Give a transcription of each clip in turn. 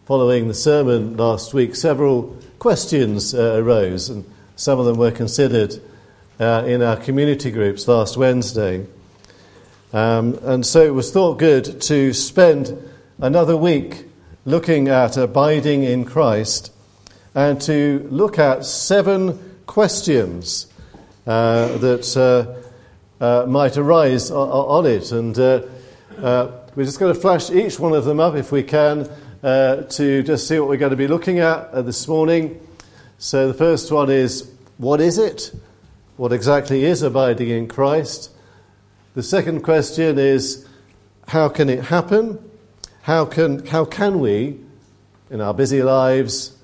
following the sermon last week, several questions arose, and some of them were considered in our community groups last Wednesday. And so it was thought good to spend another week looking at abiding in Christ and to look at 7 questions that might arise on it. And we're just going to flash each one of them up if we can to just see what we're going to be looking at this morning. So the first one is, what is it? What exactly is abiding in Christ? The second question is, how can it happen? How can we, in our busy lives,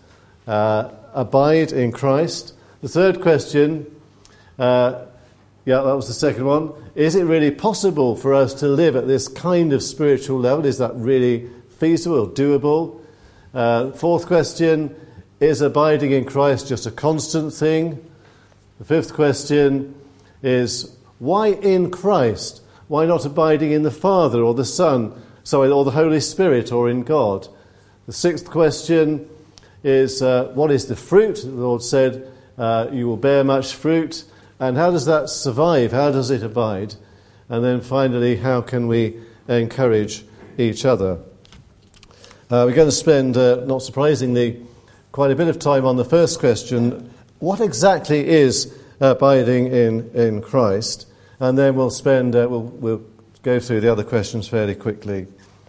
abide in Christ? The third question, that was the second one. Is it really possible for us to live at this kind of spiritual level? Is that really feasible, doable? Fourth question, is abiding in Christ just a constant thing? The fifth question is, why in Christ? Why not abiding in the Father or the Son, or the Holy Spirit or in God? The sixth question is, what is the fruit? The Lord said, you will bear much fruit. And how does that survive? How does it abide? And then finally, how can we encourage each other? We're going to spend, not surprisingly, quite a bit of time on the first question. What exactly is abiding in Christ? And then we'll spend, we'll go through the other questions fairly quickly.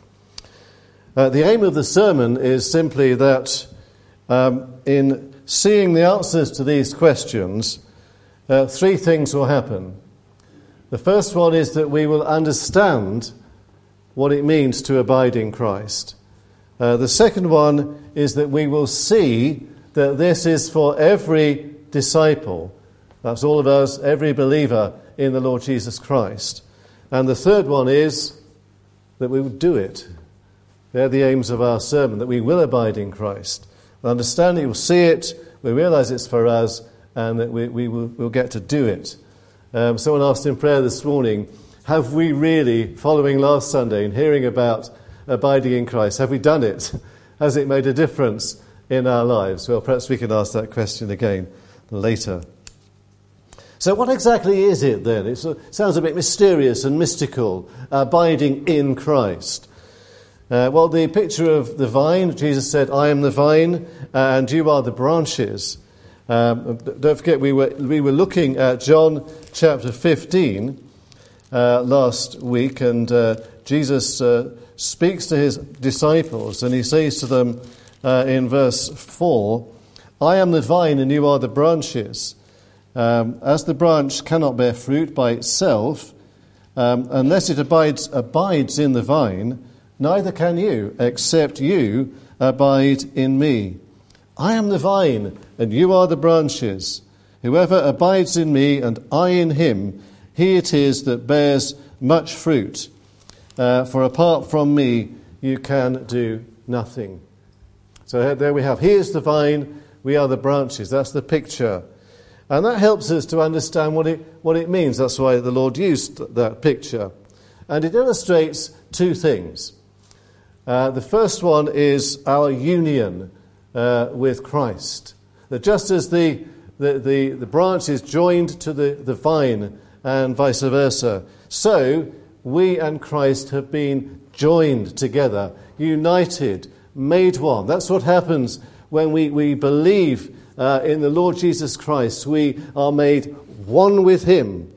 The aim of the sermon is simply that in seeing the answers to these questions, 3 things will happen. The first one is that we will understand what it means to abide in Christ. The second one is that we will see that this is for every disciple. That's all of us, every believer in the Lord Jesus Christ. And the third one is that we will do it. They're the aims of our sermon, that we will abide in Christ. We'll understand it, we'll see it, we realise it's for us, and that we'll get to do it. Someone asked in prayer this morning, have we really, following last Sunday and hearing about abiding in Christ, have we done it? Has it made a difference in our lives? Well, perhaps we can ask that question again later. So what exactly is it then? It sounds a bit mysterious and mystical, abiding in Christ. Well, the picture of the vine, Jesus said, I am the vine and you are the branches. Don't forget, we were looking at John chapter 15 last week, and Jesus speaks to his disciples, and he says to them in verse 4, I am the vine and you are the branches. As the branch cannot bear fruit by itself, unless it abides in the vine, neither can you, except you abide in me. I am the vine, and you are the branches. Whoever abides in me, and I in him, he it is that bears much fruit. For apart from me, you can do nothing. So there we have. He is the vine, we are the branches. That's the picture. And that helps us to understand what it means. That's why the Lord used that picture. And it illustrates 2 things. The first one is our union with Christ. That just as the branch is joined to the vine and vice versa, so we and Christ have been joined together, united, made one. That's what happens when we believe in the Lord Jesus Christ. We are made one with him,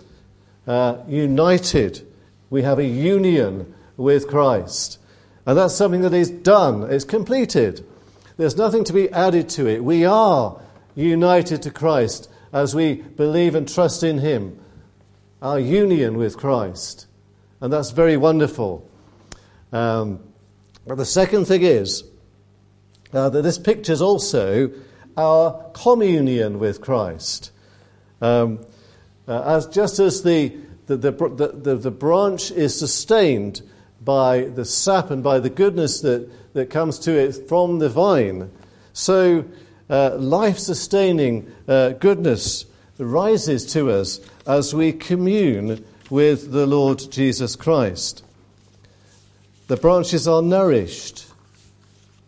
united. We have a union with Christ. And that's something that is done. It's completed. There's nothing to be added to it. We are united to Christ as we believe and trust in him. Our union with Christ. And that's very wonderful. But the second thing is that this pictures also our communion with Christ. Just as the branch is sustained by the sap and by the goodness that comes to it from the vine, so life-sustaining goodness rises to us as we commune with the Lord Jesus Christ. The branches are nourished.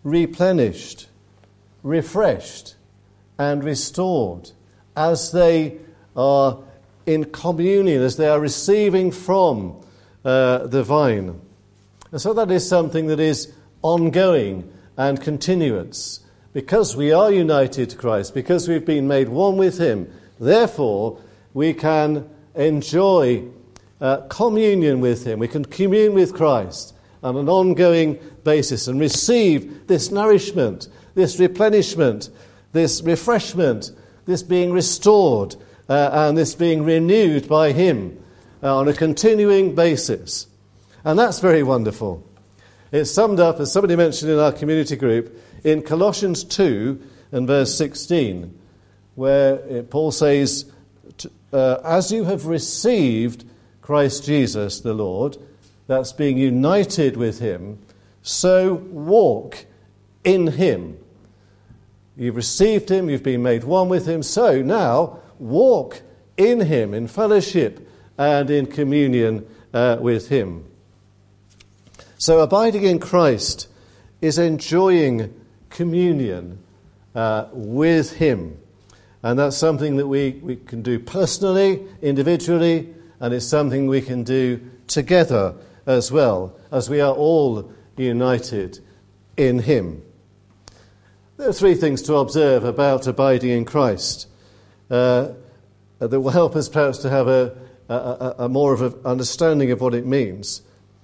replenished, refreshed, and restored as they are in communion, as they are receiving from the vine. And so that is something that is ongoing and continuous. Because we are united to Christ, because we've been made one with him, therefore we can enjoy communion with him. We can commune with Christ on an ongoing basis and receive this nourishment, this replenishment, this refreshment, this being restored and this being renewed by him on a continuing basis. And that's very wonderful. It's summed up, as somebody mentioned in our community group, in Colossians 2 and verse 16, where Paul says, as you have received Christ Jesus the Lord, that's being united with him, so walk in him. You've received him, you've been made one with him, so now walk in him, in fellowship and in communion with him. So abiding in Christ is enjoying communion with him. And that's something that we can do personally, individually, and it's something we can do together as well, as we are all united in him. There are three things to observe about abiding in Christ that will help us perhaps to have a more of an understanding of what it means.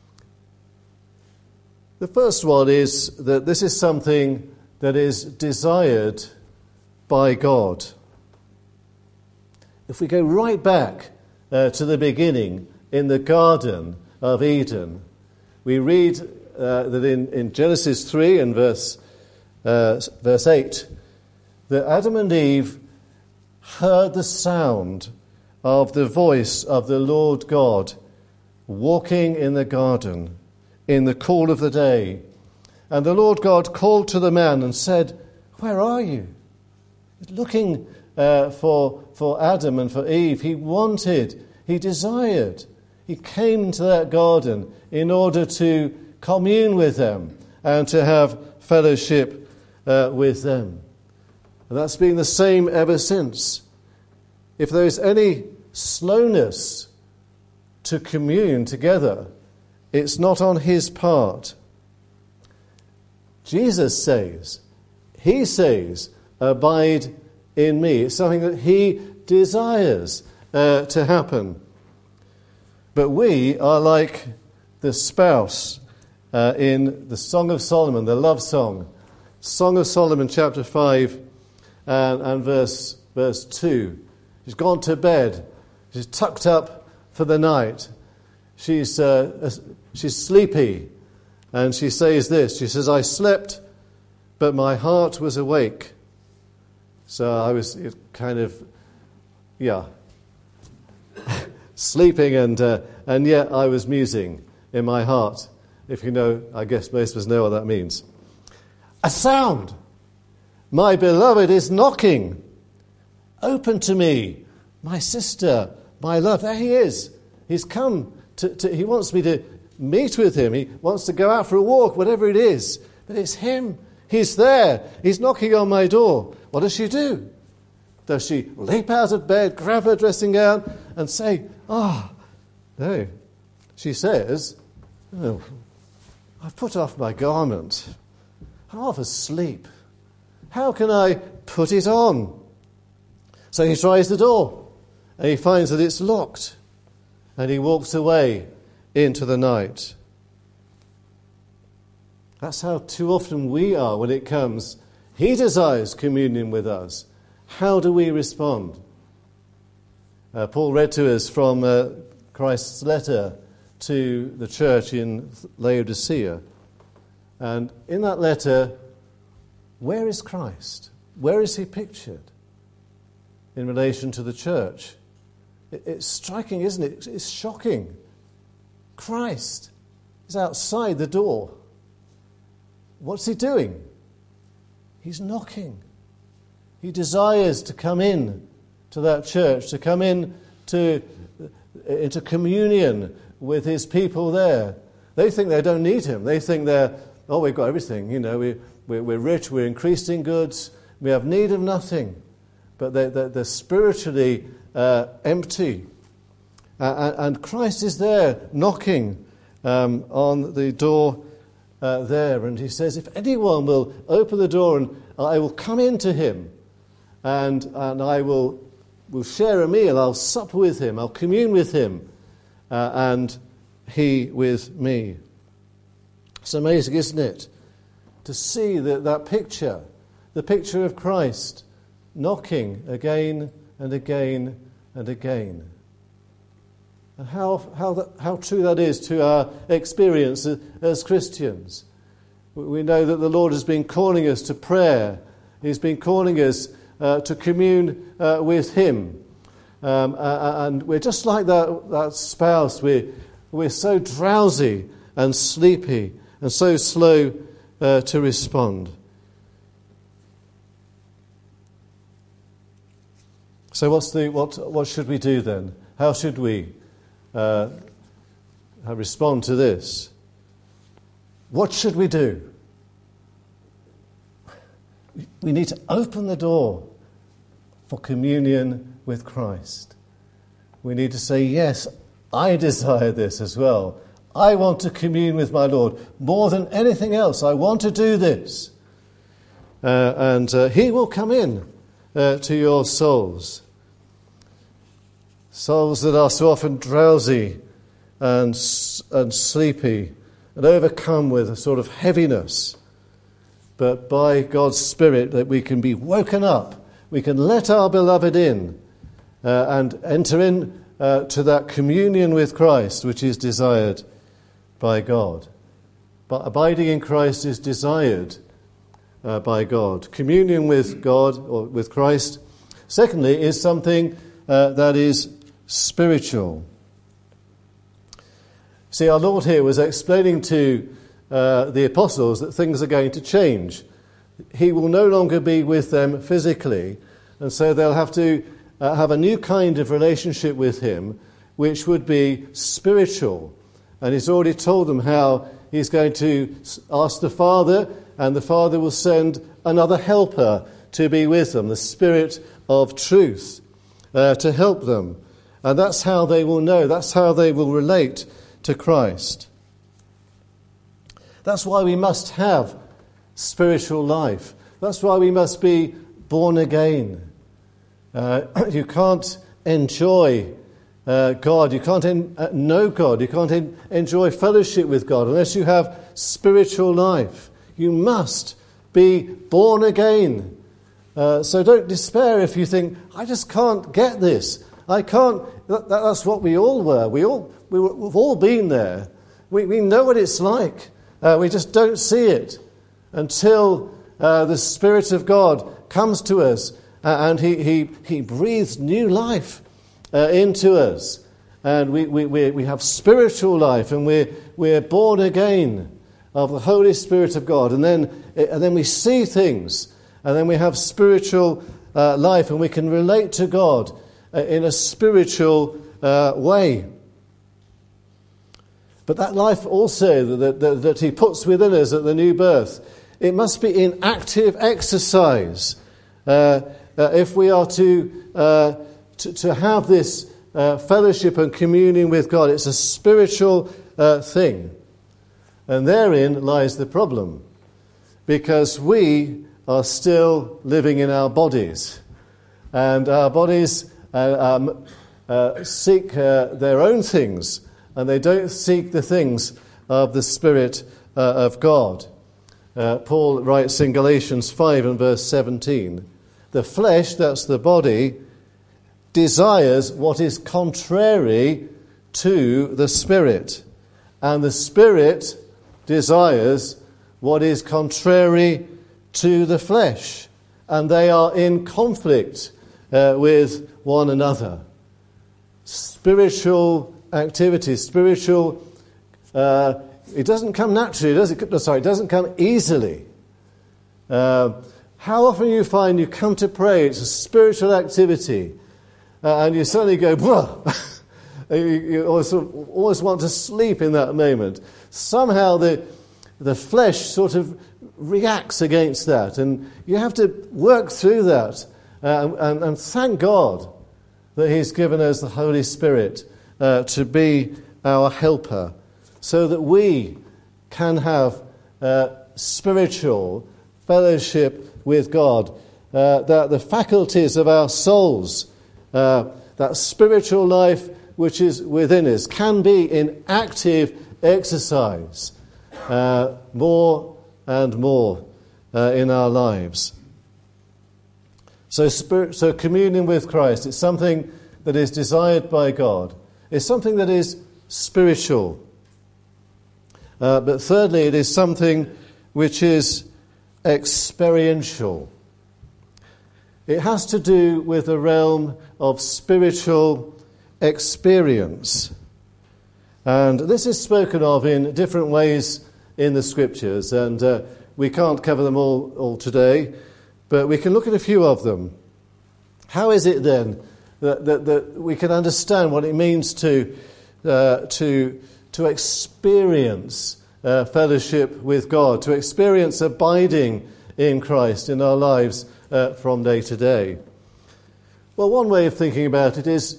The first one is that this is something that is desired by God. If we go right back to the beginning in the Garden of Eden, we read that in Genesis 3 and verse 8, that Adam and Eve heard the sound of the voice of the Lord God walking in the garden in the cool of the day. And the Lord God called to the man and said, "Where are you?" Looking for Adam and for Eve. He wanted, he desired. He came into that garden in order to commune with them and to have fellowship with them. And that's been the same ever since. If there is any slowness to commune together, it's not on his part. Jesus says, he says, abide in me. It's something that he desires to happen. But we are like the spouse in the Song of Solomon, the love song. Song of Solomon, chapter 5 and verse 2. She's gone to bed. She's tucked up for the night. She's sleepy. And she says this. She says, I slept, but my heart was awake. So I was kind of, sleeping and yet I was musing in my heart. If you know, I guess most of us know what that means. A sound. My beloved is knocking. Open to me, my sister, my love. There he is. He's come he wants me to meet with him. He wants to go out for a walk, whatever it is. But it's him. He's there. He's knocking on my door. What does she do? Does she leap out of bed, grab her dressing gown, and say, no. She says, I've put off my garment. I'm half asleep. How can I put it on? So he tries the door, and he finds that it's locked, and he walks away into the night. That's how too often we are when it comes. He desires communion with us. How do we respond? Paul read to us from Christ's letter to the church in Laodicea. And in that letter, where is Christ? Where is he pictured in relation to the church? It's striking, isn't it? It's shocking. Christ is outside the door. What's he doing? He's knocking. He desires to come in to that church, to come in into communion with his people there. They think they don't need him. They think we've got everything. we're rich, we're increased in goods, we have need of nothing, but they're spiritually empty. And Christ is there knocking on the door there, and he says, if anyone will open the door, and I will come into him, and I will share a meal, I'll sup with him, I'll commune with him, and he with me. It's amazing, isn't it, to see that picture, the picture of Christ knocking again and again and again. And how true that is to our experience as Christians. We know that the Lord has been calling us to prayer. He's been calling us to commune with him. And we're just like that spouse. We're so drowsy and sleepy and so slow to respond. So what should we do then? How should we respond to this? What should we do? We need to open the door for communion with Christ. We need to say, yes, I desire this as well. I want to commune with my Lord more than anything else. I want to do this. And he will come in to your souls. Souls that are so often drowsy and sleepy and overcome with a sort of heaviness. But by God's Spirit that we can be woken up. We can let our beloved in and enter in to that communion with Christ which is desired by God. But abiding in Christ is desired by God. Communion with God or with Christ, secondly, is something that is spiritual. See, our Lord here was explaining to the apostles that things are going to change. He will no longer be with them physically, and so they'll have to have a new kind of relationship with him, which would be spiritual. And he's already told them how he's going to ask the Father, and the Father will send another helper to be with them, the Spirit of truth, to help them. And that's how they will know, that's how they will relate to Christ. That's why we must have spiritual life. That's why we must be born again. You can't enjoy God, you can't know God, you can't enjoy fellowship with God unless you have spiritual life. You must be born again. So don't despair if you think, I just can't get this. I can't. That's what we all were. We've all been there. We know what it's like. We just don't see it until the Spirit of God comes to us and He breathes new life into us, and we have spiritual life, and we're born again of the Holy Spirit of God, and then we see things, and then we have spiritual life, and we can relate to God in a spiritual way. But that life also that He puts within us at the new birth, it must be in active exercise if we are to have this fellowship and communion with God. It's a spiritual thing. And therein lies the problem, because we are still living in our bodies, and our bodies seek their own things, and they don't seek the things of the Spirit of God. Paul writes in Galatians 5 and verse 17, the flesh, that's the body, desires what is contrary to the Spirit, and the Spirit desires what is contrary to the flesh, and they are in conflict with one another. Spiritual activity, spiritual, it doesn't come naturally, does it? Sorry, it doesn't come easily. How often you find you come to pray, it's a spiritual activity, and you suddenly go, you always want to sleep in that moment. Somehow the flesh sort of reacts against that. And you have to work through that and thank God that he's given us the Holy Spirit to be our helper, so that we can have spiritual fellowship with God, that the faculties of our souls, that spiritual life which is within us, can be in active exercise more and more in our lives. So communion with Christ, it's something that is desired by God. It's something that is spiritual. But thirdly, it is something which is experiential. It has to do with the realm of spiritual experience. And this is spoken of in different ways in the Scriptures, and we can't cover them all today, but we can look at a few of them. How is it then that we can understand what it means to experience fellowship with God, to experience abiding in Christ in our lives from day to day? Well, one way of thinking about it is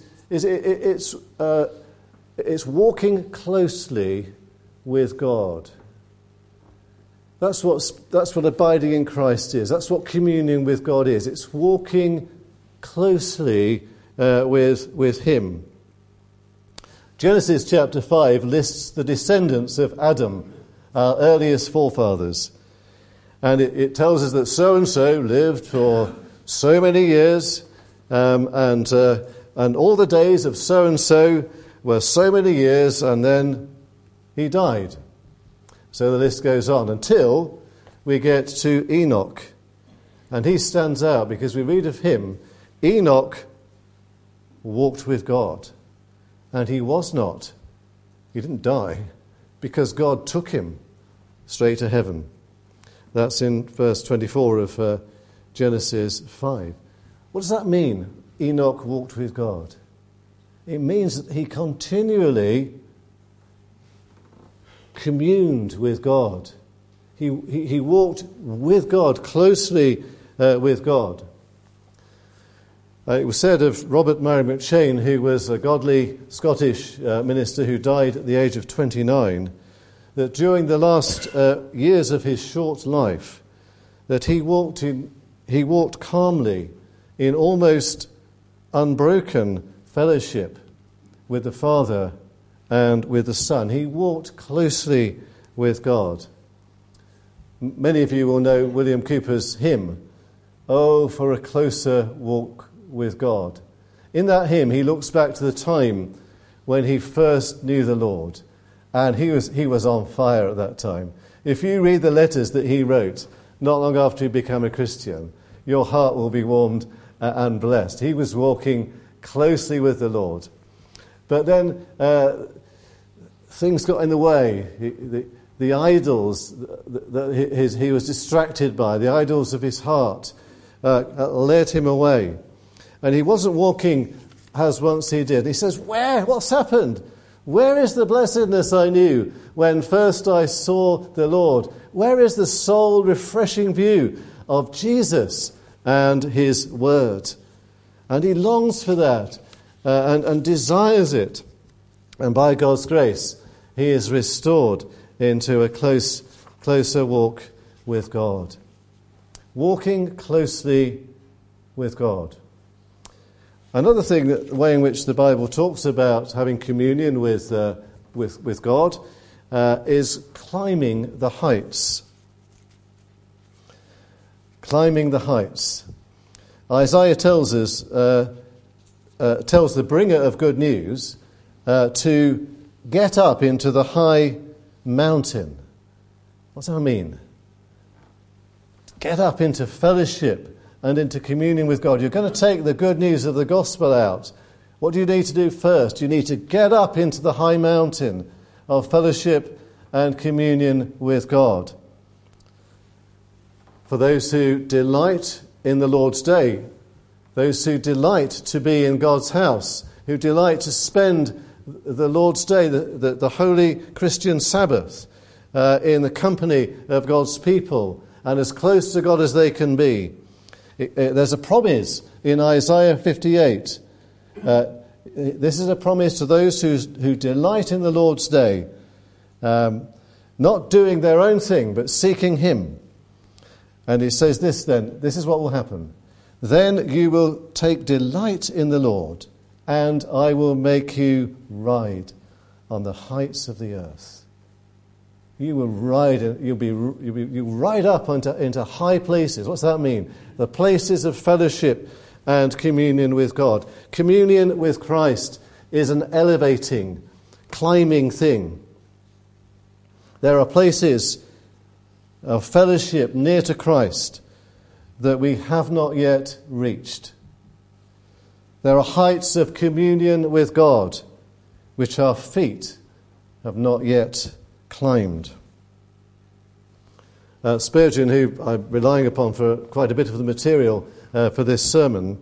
it's walking closely with God. That's what abiding in Christ is. That's what communion with God is. It's walking closely with Him. Genesis chapter 5 lists the descendants of Adam, our earliest forefathers. And it tells us that so-and-so lived for so many years, and all the days of so-and-so were so many years, and then he died. So the list goes on until we get to Enoch. And he stands out because we read of him, Enoch walked with God. And he didn't die, because God took him straight to heaven. That's in verse 24 of Genesis 5. What does that mean, Enoch walked with God? It means that he continually communed with God. He walked with God, closely with God. It was said of Robert Murray McCheyne, who was a godly Scottish minister who died at the age of 29, that during the last years of his short life, that he walked calmly in almost unbroken fellowship with the Father and with the Son. He walked closely with God. Many of you will know William Cowper's hymn, "Oh, for a closer walk with God." In that hymn, he looks back to the time when he first knew the Lord, and he was on fire at that time. If you read the letters that he wrote not long after he became a Christian, your heart will be warmed and blessed. He was walking closely with the Lord. But then things got in the way. The idols that he was distracted by, the idols of his heart, led him away. And he wasn't walking as once he did. He says, what's happened? Where is the blessedness I knew when first I saw the Lord? Where is the soul-refreshing view of Jesus and his word? And he longs for that and desires it. And by God's grace, he is restored into a closer walk with God. Walking closely with God. Another thing, the way in which the Bible talks about having communion with God is climbing the heights. Climbing the heights. Isaiah tells us, tells the bringer of good news to get up into the high mountain. What does that mean? Get up into fellowship and into communion with God. You're going to take the good news of the gospel out. What do you need to do first? You need to get up into the high mountain of fellowship and communion with God. For those who delight in the Lord's day, those who delight to be in God's house, who delight to spend the Lord's day, the holy Christian Sabbath, in the company of God's people and as close to God as they can be. There's a promise in Isaiah 58. This is a promise to those who delight in the Lord's day, not doing their own thing, but seeking him. And it says this then, this is what will happen. Then you will take delight in the Lord, and I will make you ride on the heights of the earth. You will ride, you'll ride up into high places. What's that mean? The places of fellowship and communion with God. Communion with Christ is an elevating, climbing thing. There are places of fellowship near to Christ that we have not yet reached. There are heights of communion with God which our feet have not yet climbed. Spurgeon, who I'm relying upon for quite a bit of the material for this sermon,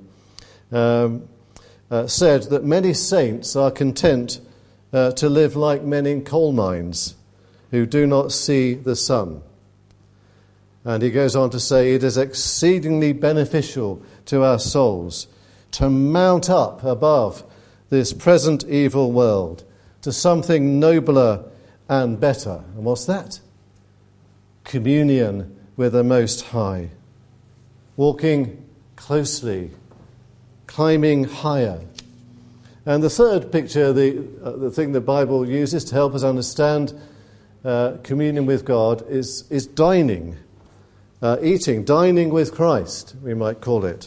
said that many saints are content to live like men in coal mines who do not see the sun. And he goes on to say, it is exceedingly beneficial to our souls to mount up above this present evil world to something nobler and better. And what's that? Communion with the Most High. Walking closely, climbing higher. And the third picture, the thing the Bible uses to help us understand communion with God is dining. Eating, dining with Christ, we might call it.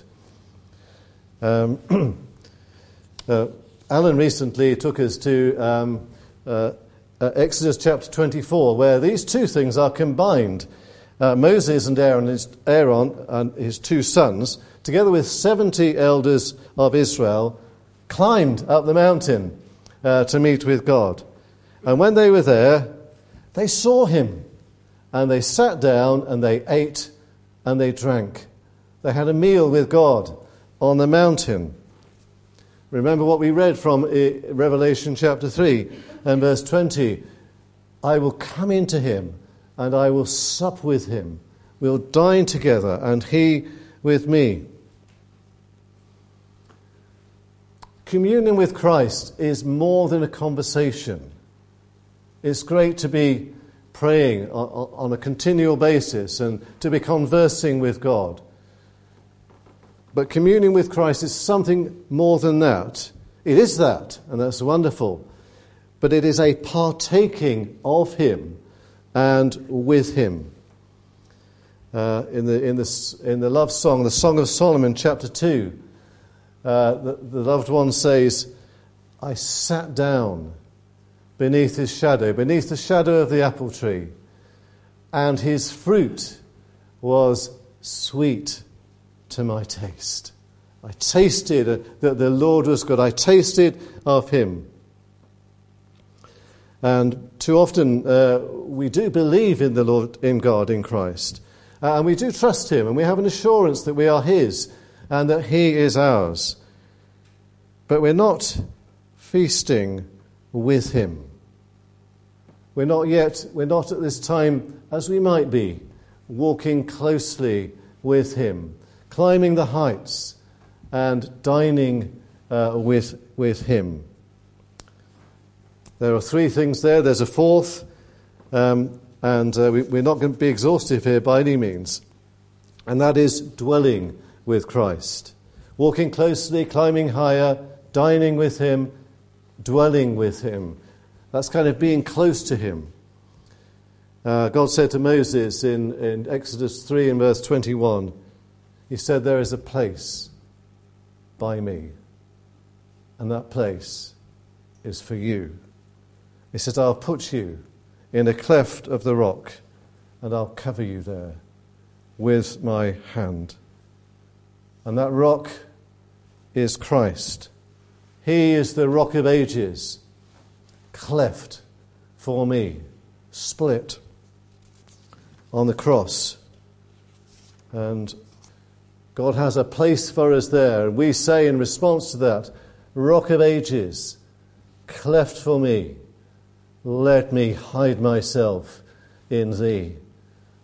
Alan recently took us to Exodus chapter 24, where these two things are combined. Moses and Aaron and his two sons, together with 70 elders of Israel, climbed up the mountain to meet with God. And when they were there, they saw him. And they sat down and they ate and they drank. They had a meal with God on the mountain. Remember what we read from Revelation chapter 3 and verse 20. I will come into him and I will sup with him. We'll dine together and he with me. Communion with Christ is more than a conversation. It's great to be praying on a continual basis and to be conversing with God. But communion with Christ is something more than that. It is that, and that's wonderful. But it is a partaking of him and with him. In the love song, the Song of Solomon, chapter 2, the loved one says, I sat down beneath his shadow, beneath the shadow of the apple tree, and his fruit was sweet to my taste. I tasted that the Lord was good. I tasted of him. And too often we do believe in the Lord, in God, in Christ. And we do trust him, and we have an assurance that we are his and that he is ours. But we're not feasting with him. We're not at this time, as we might be, walking closely with him, climbing the heights and dining with him. There are three things there. There's a fourth, and we're not going to be exhaustive here by any means, and that is dwelling with Christ. Walking closely, climbing higher, dining with him, dwelling with him. That's kind of being close to him. God said to Moses in Exodus 3 and verse 21, he said, there is a place by me, and that place is for you. He said, I'll put you in a cleft of the rock, and I'll cover you there with my hand. And that rock is Christ. He is the rock of ages, cleft for me, split on the cross. And God has a place for us there. And we say in response to that, Rock of ages, cleft for me, let me hide myself in thee.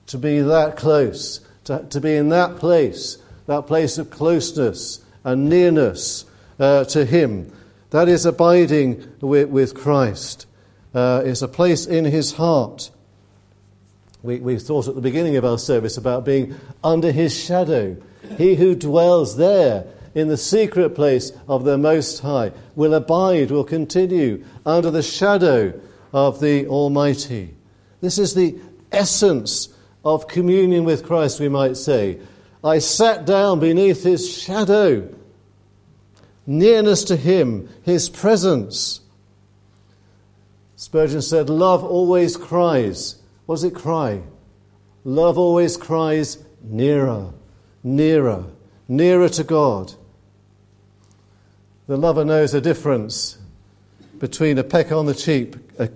to be that close, to be in that place of closeness and nearness to him. That is abiding with Christ. It's a place in his heart. We thought at the beginning of our service about being under his shadow. He who dwells there in the secret place of the Most High will abide, will continue under the shadow of the Almighty. This is the essence of communion with Christ, we might say. I sat down beneath his shadow. Nearness to him, his presence. Spurgeon said, love always cries. What does it cry? Love always cries nearer, nearer, nearer to God. The lover knows the difference between a peck on the cheek,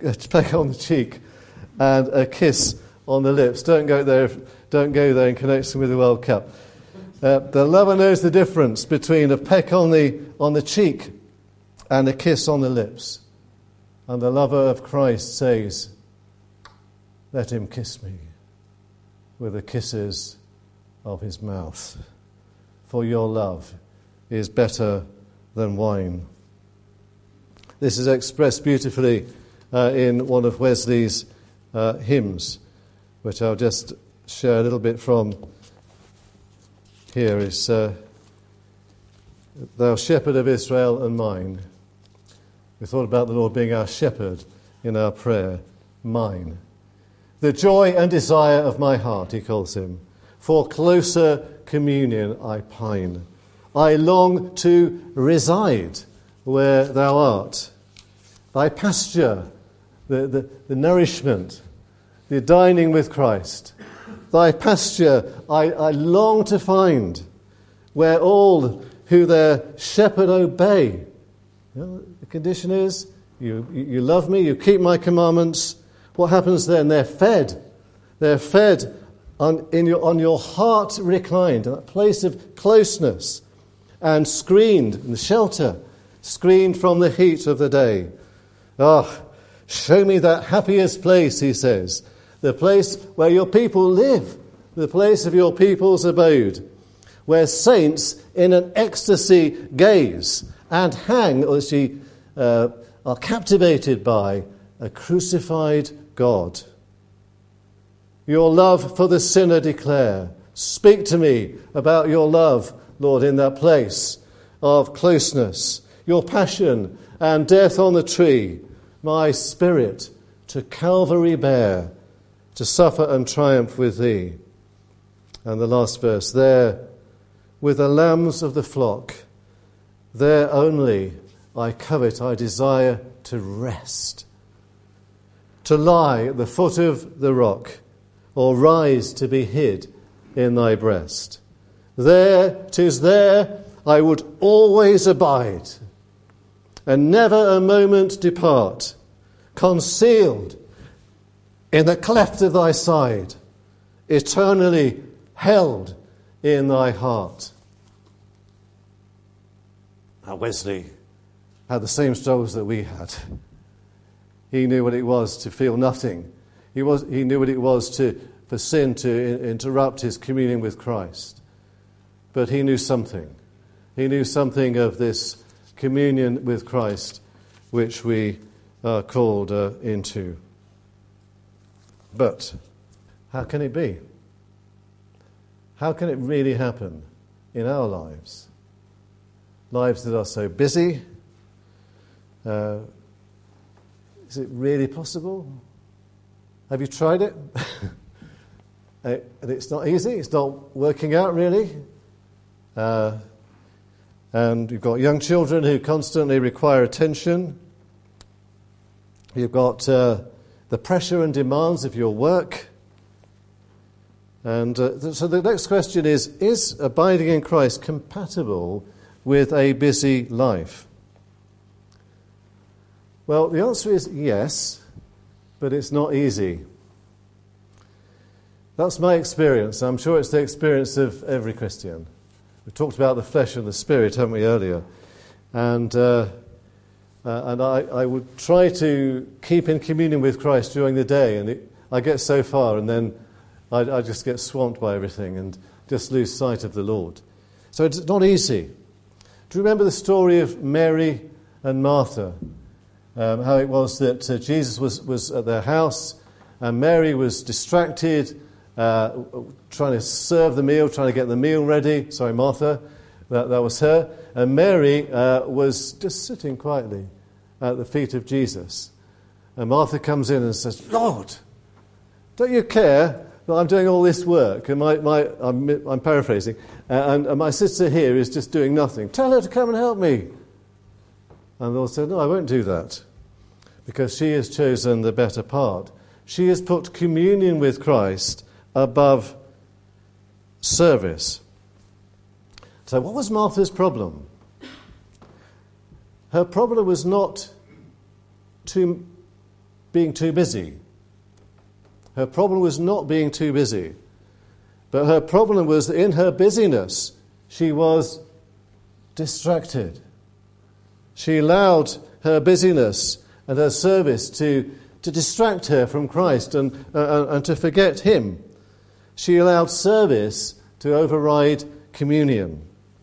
and a kiss on the lips. Don't go there in connection with the World Cup. The lover knows the difference between a peck on the cheek and a kiss on the lips. And the lover of Christ says, let him kiss me with the kisses of his mouth, for your love is better than wine. This is expressed beautifully in one of Wesley's hymns, which I'll just share a little bit from. Here is, thou shepherd of Israel and mine. We thought about the Lord being our shepherd in our prayer. Mine. The joy and desire of my heart, he calls him. For closer communion I pine. I long to reside where thou art. Thy pasture, the nourishment, the dining with Christ. Thy pasture I long to find, where all who their shepherd obey. The condition is, you love me, you keep my commandments. What happens then? They're fed. They're fed on your heart reclined, that place of closeness, and screened in the shelter, screened from the heat of the day. Show me that happiest place, he says, the place where your people live, the place of your people's abode, where saints in an ecstasy gaze and hang, or are captivated by a crucified God. Your love for the sinner declare. Speak to me about your love, Lord, in that place of closeness, your passion and death on the tree, my spirit to Calvary bear, to suffer and triumph with thee. And the last verse, there with the lambs of the flock, there only I covet, I desire to rest, to lie at the foot of the rock, or rise to be hid in thy breast. There, 'tis there I would always abide, and never a moment depart, concealed in the cleft of thy side, eternally held in thy heart. Now Wesley had the same struggles that we had. He knew what it was to feel nothing. He knew what it was for sin to interrupt his communion with Christ. But he knew something. He knew something of this communion with Christ which we are called into. But how can it be? How can it really happen in our lives? Lives that are so busy. Is it really possible? Have you tried it? And it's not easy. It's not working out really. And you've got young children who constantly require attention. You've got the pressure and demands of your work. And so the next question is abiding in Christ compatible with a busy life? Well, the answer is yes, but it's not easy. That's my experience. I'm sure it's the experience of every Christian. We talked about the flesh and the spirit, haven't we, earlier? And I would try to keep in communion with Christ during the day, and I get so far, and then I just get swamped by everything and just lose sight of the Lord. So it's not easy. Do you remember the story of Mary and Martha? How it was that Jesus was at their house and Mary was distracted, trying to serve the meal, trying to get the meal ready. Sorry, Martha, that was her. And Mary was just sitting quietly at the feet of Jesus. And Martha comes in and says, "Lord, don't you care that I'm doing all this work?" And I'm paraphrasing. And my sister here is just doing nothing. Tell her to come and help me. And the Lord said, "No, I won't do that. Because she has chosen the better part. She has put communion with Christ above service." So what was Martha's problem? Her problem was not being too busy. Her problem was not being too busy. But her problem was that in her busyness, she was distracted. She allowed her busyness and her service to distract her from Christ and to forget him. She allowed service to override communion.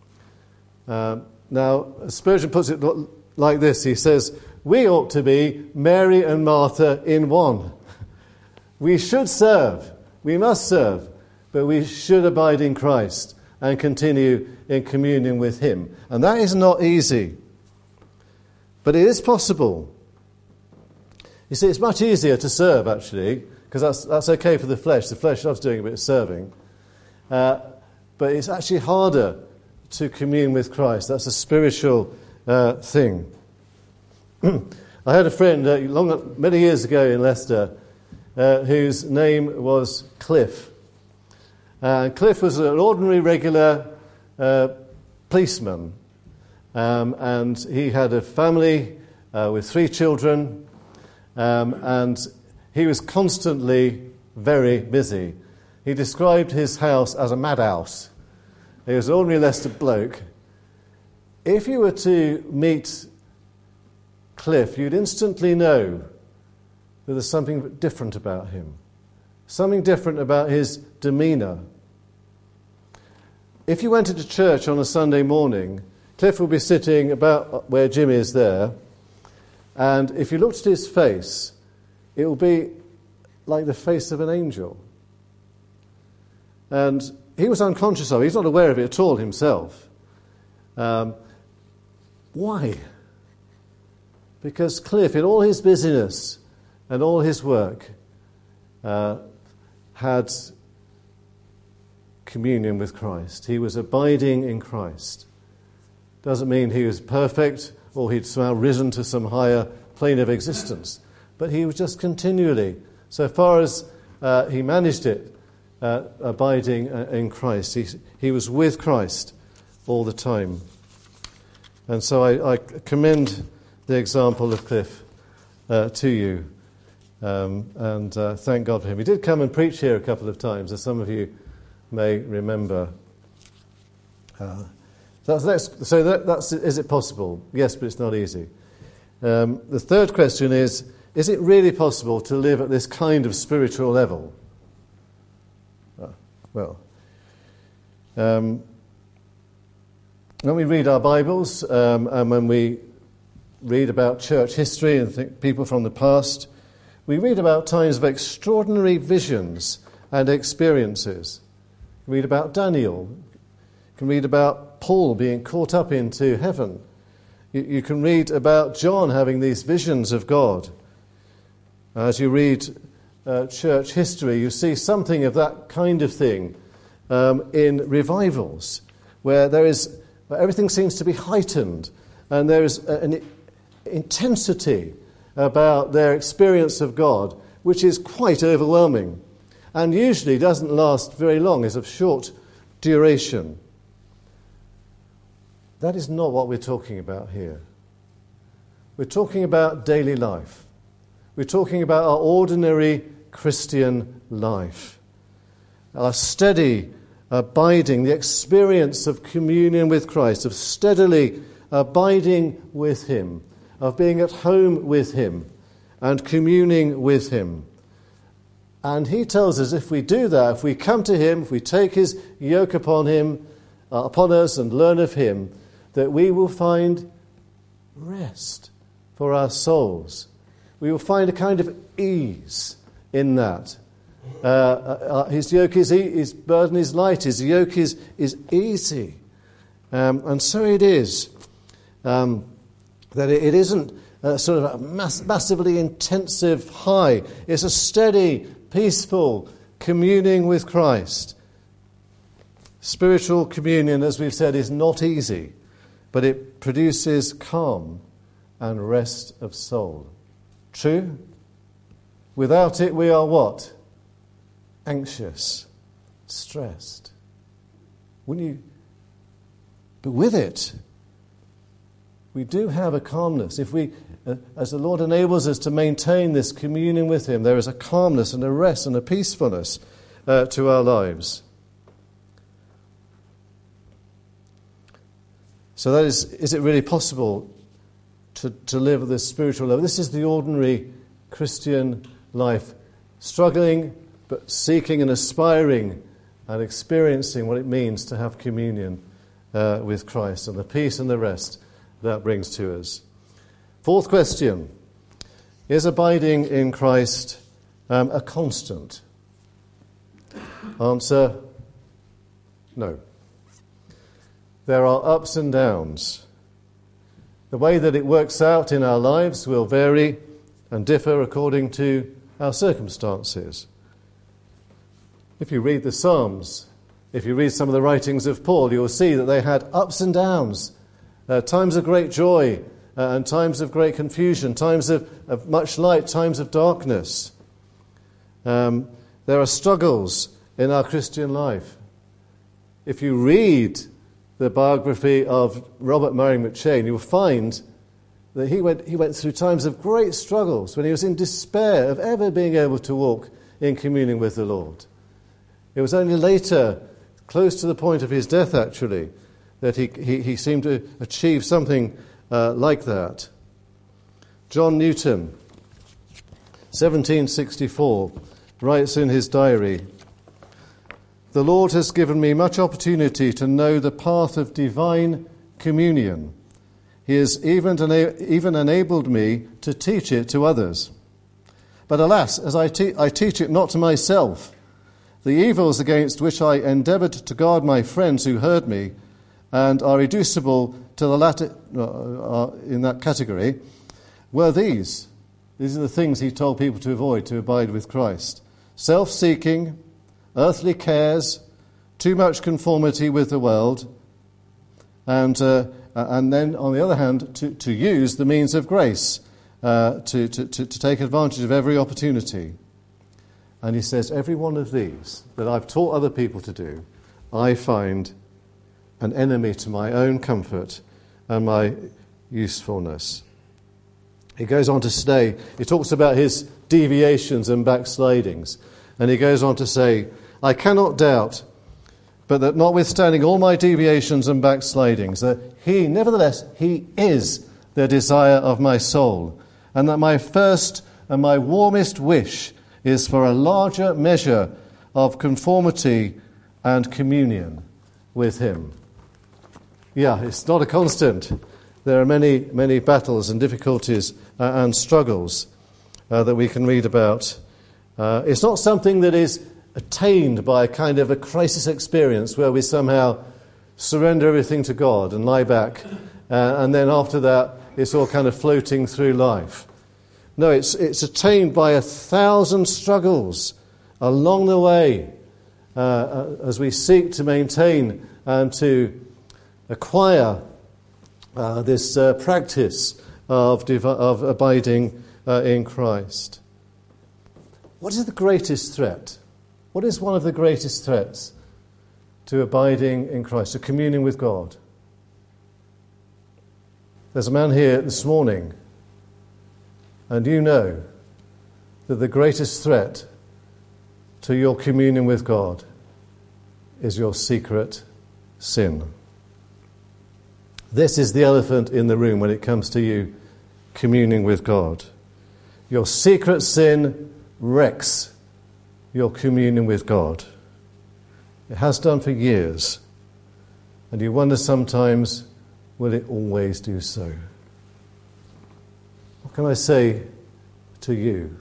Now, Spurgeon puts it like this. He says, we ought to be Mary and Martha in one. We should serve. We must serve. But we should abide in Christ and continue in communion with him. And that is not easy. But it is possible. You see, it's much easier to serve, actually, because that's okay for the flesh. The flesh loves doing a bit of serving. But it's actually harder to commune with Christ. That's a spiritual thing. I had a friend many years ago in Leicester whose name was Cliff. Cliff was an ordinary, regular policeman. And he had a family with 3 children. And he was constantly very busy. He described his house as a madhouse. He was an ordinary Leicester bloke. If you were to meet Cliff, you'd instantly know that there's something different about him. Something different about his demeanour. If you went into church on a Sunday morning, Cliff would be sitting about where Jim is there, and if you looked at his face, it will be like the face of an angel. And he was unconscious of it. He's not aware of it at all himself. Why? Because Cliff, in all his busyness and all his work, had communion with Christ. He was abiding in Christ. Doesn't mean he was perfect or he'd somehow risen to some higher plane of existence. But he was just continually, so far as he managed it, abiding in Christ. He was with Christ all the time. And so I commend the example of Cliff to you. And thank God for him. He did come and preach here a couple of times, as some of you may remember. Is it possible? Yes, but it's not easy. The third question is it really possible to live at this kind of spiritual level? When we read our Bibles and when we read about church history and people from the past, we read about times of extraordinary visions and experiences. We read about Daniel. You can read about Paul being caught up into heaven. You can read about John having these visions of God. As you read church history, you see something of that kind of thing in revivals, where everything seems to be heightened, and there is an intensity about their experience of God, which is quite overwhelming, and usually doesn't last very long, is of short duration. That is not what we're talking about here. We're talking about daily life. We're talking about our ordinary Christian life. Our steady abiding, the experience of communion with Christ, of steadily abiding with him, of being at home with him and communing with him. And he tells us if we do that, if we come to him, if we take his yoke upon us and learn of him, that we will find rest for our souls. We will find a kind of ease in that. His yoke is his burden is light. His yoke is easy, and so it is that it isn't sort of a massively intensive high. It's a steady, peaceful communing with Christ. Spiritual communion, as we've said, is not easy, but it produces calm and rest of soul. True? Without it, we are what? Anxious, stressed. Wouldn't you? But with it, we do have a calmness. If we, as the Lord enables us to maintain this communion with him, there is a calmness and a rest and a peacefulness to our lives. So that is it really possible to live at this spiritual level? This is the ordinary Christian life, struggling but seeking and aspiring and experiencing what it means to have communion with Christ and the peace and the rest that brings to us. Fourth question, is abiding in Christ a constant? Answer, no. There are ups and downs. The way that it works out in our lives will vary and differ according to our circumstances. If you read the Psalms, if you read some of the writings of Paul, you'll see that they had ups and downs, times of great joy and times of great confusion, times of much light, times of darkness. There are struggles in our Christian life. If you read the biography of Robert Murray McCheyne, you will find that he went through times of great struggles when he was in despair of ever being able to walk in communion with the Lord. It was only later, close to the point of his death actually, that he seemed to achieve something like that. John Newton, 1764, writes in his diary, "The Lord has given me much opportunity to know the path of divine communion. He has even enabled me to teach it to others. But alas, as I teach it not to myself, the evils against which I endeavoured to guard my friends who heard me and are reducible to the latter in that category were these. These are the things he told people to avoid to abide with Christ. Self-seeking, earthly cares, too much conformity with the world, and then, on the other hand, to use the means of grace, to take advantage of every opportunity." And he says, every one of these that I've taught other people to do, I find an enemy to my own comfort and my usefulness. He goes on to say, he talks about his deviations and backslidings, and he goes on to say, "I cannot doubt, but that notwithstanding all my deviations and backslidings, that he, nevertheless, he is the desire of my soul, and that my first and my warmest wish is for a larger measure of conformity and communion with him." Yeah, it's not a constant. There are many, many battles and difficulties and struggles that we can read about. It's not something that is attained by a kind of a crisis experience where we somehow surrender everything to God and lie back, and then after that it's all kind of floating through life. No, it's attained by 1,000 struggles along the way as we seek to maintain and to acquire this practice of abiding in Christ. What is the greatest threat? What is one of the greatest threats to abiding in Christ, to communing with God? There's a man here this morning, and you know that the greatest threat to your communion with God is your secret sin. This is the elephant in the room when it comes to you communing with God. Your secret sin wrecks your communion with God. It has done for years. And you wonder sometimes, will it always do so? What can I say to you?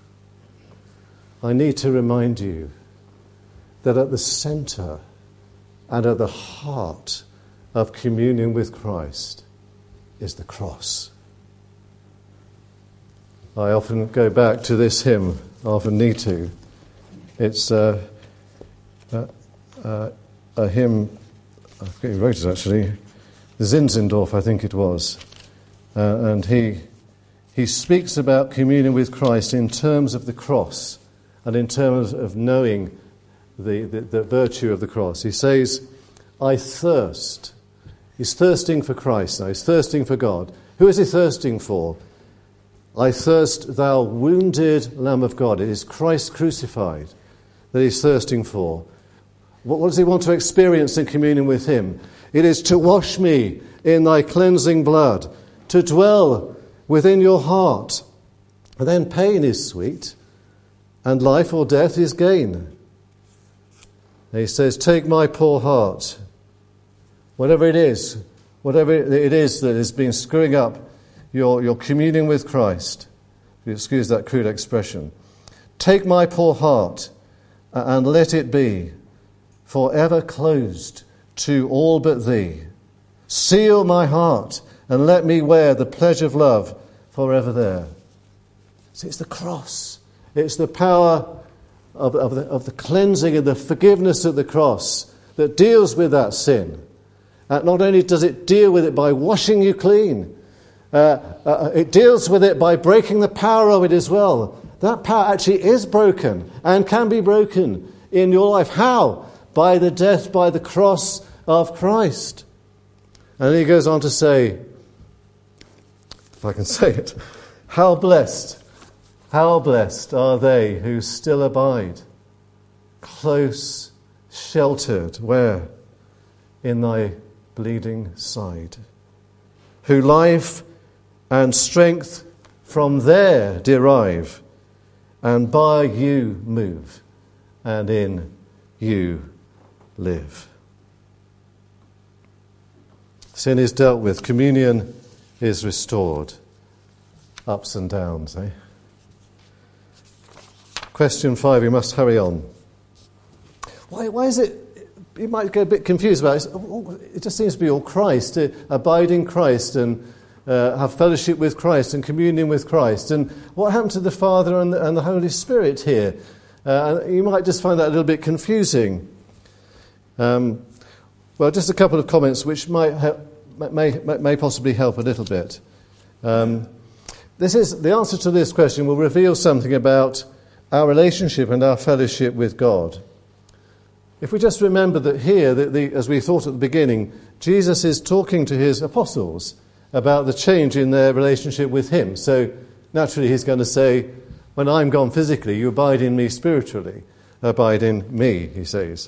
I need to remind you that at the centre and at the heart of communion with Christ is the cross. I often go back to this hymn, I often need to. It's a hymn, I forget who wrote it actually, Zinzendorf I think it was, and he speaks about communion with Christ in terms of the cross and in terms of knowing the virtue of the cross. He says, I thirst. He's thirsting for Christ now. He's thirsting for God. Who is he thirsting for? I thirst, thou wounded Lamb of God. It is Christ crucified that he's thirsting for. What does he want to experience in communion with him? It is to wash me in thy cleansing blood, to dwell within your heart. And then pain is sweet, and life or death is gain. And he says, take my poor heart. Whatever it is that has been screwing up your communion with Christ, if you excuse that crude expression, take my poor heart and let it be forever closed to all but thee. Seal my heart and let me wear the pledge of love forever there. See, it's the cross. It's the power of the cleansing and the forgiveness of the cross that deals with that sin. Not only does it deal with it by washing you clean, it deals with it by breaking the power of it as well. That power actually is broken and can be broken in your life. How? By the death, by the cross of Christ. And then he goes on to say, if I can say it, how blessed are they who still abide, close, sheltered, where? In thy bleeding side, who life and strength from there derive, and by you move, and in you live. Sin is dealt with, communion is restored. Ups and downs, eh? Question 5, we must hurry on. Why is it, you might get a bit confused about it, it just seems to be all Christ, abide in Christ and have fellowship with Christ and communion with Christ. And what happened to the Father and the Holy Spirit here? You might just find that a little bit confusing. Well, just a couple of comments which may possibly help a little bit. The answer to this question will reveal something about our relationship and our fellowship with God. If we just remember that here, as we thought at the beginning, Jesus is talking to his apostles about the change in their relationship with him. So naturally he's going to say, when I'm gone physically, you abide in me spiritually. Abide in me, he says.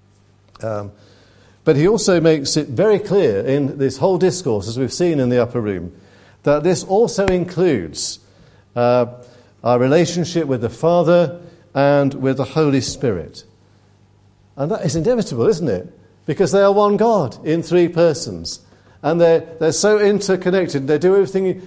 But he also makes it very clear in this whole discourse, as we've seen in the upper room, that this also includes our relationship with the Father and with the Holy Spirit. And that is inevitable, isn't it? Because they are one God in three persons. And they're so interconnected. They do everything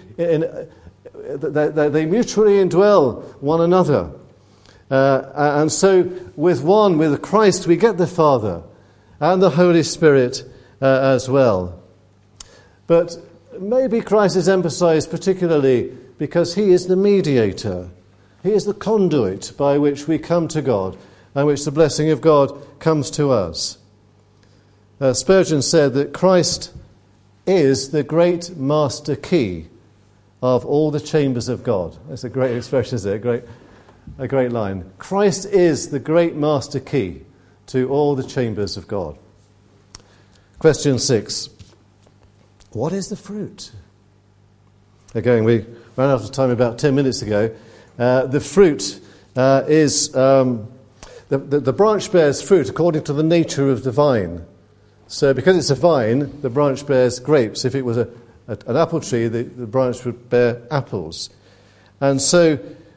they mutually indwell one another. And so with Christ, we get the Father and the Holy Spirit as well. But maybe Christ is emphasized particularly because he is the mediator. He is the conduit by which we come to God and which the blessing of God comes to us. Spurgeon said that Christ is the great master key of all the chambers of God. That's a great expression, isn't it? A great line. Christ is the great master key to all the chambers of God. Question 6. What is the fruit? Again, we ran out of time about 10 minutes ago. The fruit is... The branch bears fruit according to the nature of the vine. So because it's a vine, the branch bears grapes. If it was an apple tree, the branch would bear apples. And so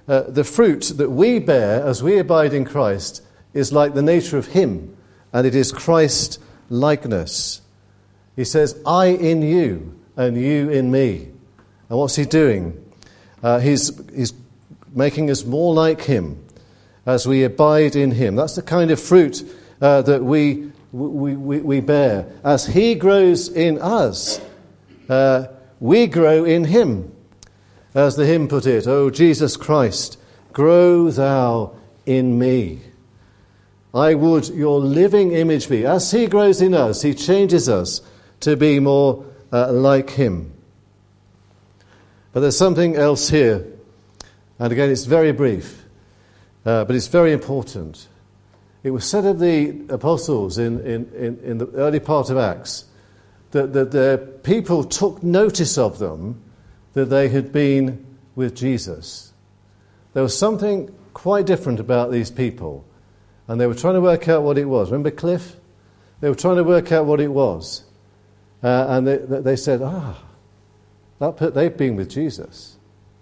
the fruit that we bear as we abide in Christ is like the nature of him, and it is Christ-likeness. He says, I in you, and you in me. And what's he doing? He's making us more like him as we abide in him. That's the kind of fruit that we bear. As he grows in us, we grow in him. As the hymn put it, O Jesus Christ, grow thou in me. I would your living image be. As he grows in us, he changes us to be more like him. But there's something else here. And again, it's very brief, but it's very important. It was said of the apostles in the early part of Acts that the people took notice of them that they had been with Jesus. There was something quite different about these people, and they were trying to work out what it was. Remember Cliff? They were trying to work out what it was. And they said, they've been with Jesus.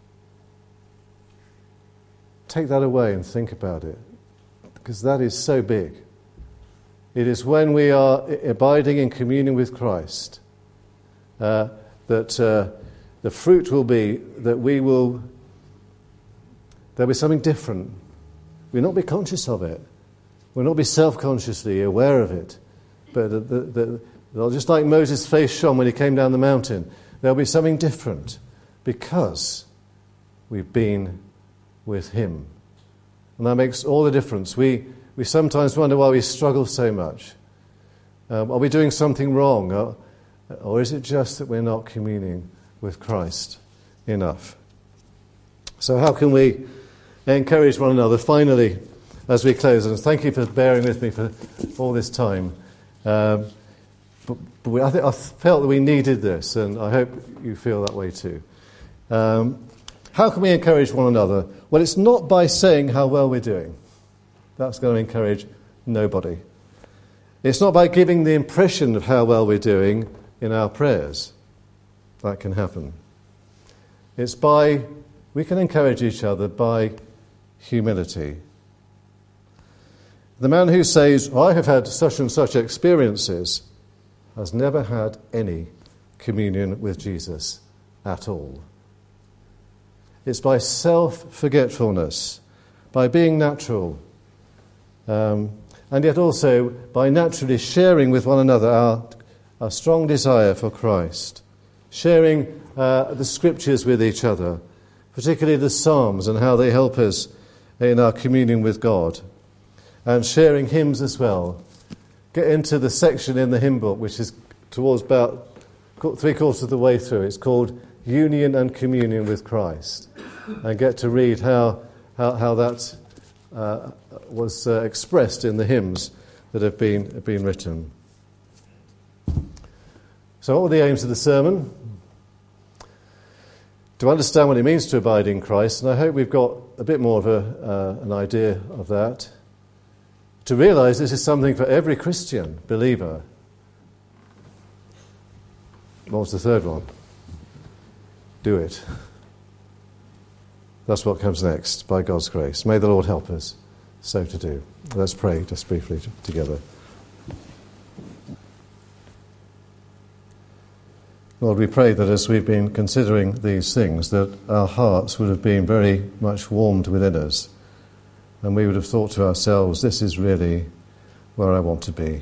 Take that away and think about it, because that is so big. It is when we are abiding in communion with Christ that the fruit will be that there'll be something different. We'll not be conscious of it. We'll not be self-consciously aware of it. But just like Moses' face shone when he came down the mountain, there'll be something different because we've been with him. And that makes all the difference. We sometimes wonder why we struggle so much. Are we doing something wrong? Or is it just that we're not communing with Christ enough? So how can we encourage one another? Finally, as we close, and thank you for bearing with me for all this time. But I felt that we needed this, and I hope you feel that way too. How can we encourage one another? Well, it's not by saying how well we're doing. That's going to encourage nobody. It's not by giving the impression of how well we're doing in our prayers. That can happen. We can encourage each other by humility. The man who says, I have had such and such experiences, has never had any communion with Jesus at all. It's by self-forgetfulness, by being natural, and yet also by naturally sharing with one another our strong desire for Christ, sharing the scriptures with each other, particularly the Psalms and how they help us in our communion with God, and sharing hymns as well. Get into the section in the hymn book which is towards about 3/4 of the way through. It's called Union and Communion with Christ, and get to read how that was expressed in the hymns that have been written. So what were the aims of the sermon? To understand what it means to abide in Christ, and I hope we've got a bit more of an idea of that. To realise this is something for every Christian believer. What was the third one? Do it. That's what comes next, by God's grace. May the Lord help us so to do. Let's pray just briefly together. Lord, we pray that as we've been considering these things, that our hearts would have been very much warmed within us, and we would have thought to ourselves, this is really where I want to be.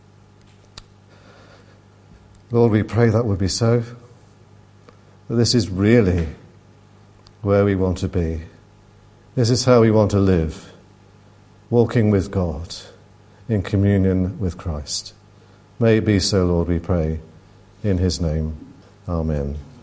Lord, we pray that would be so, that this is really where we want to be. This is how we want to live, walking with God in communion with Christ. May it be so, Lord, we pray, in his name. Amen.